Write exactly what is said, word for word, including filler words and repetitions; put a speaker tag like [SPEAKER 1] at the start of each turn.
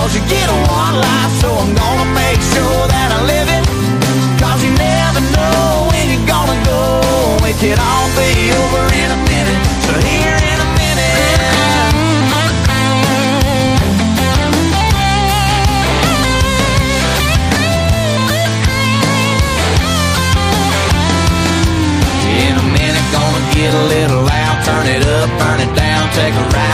[SPEAKER 1] Cause you get one life, so I'm gonna make sure that I live it. Cause you never know when you're gonna go. It could all be over in a minute. So here in a minute. In a minute, gonna get a little loud. Turn it up, burn it down, take a ride.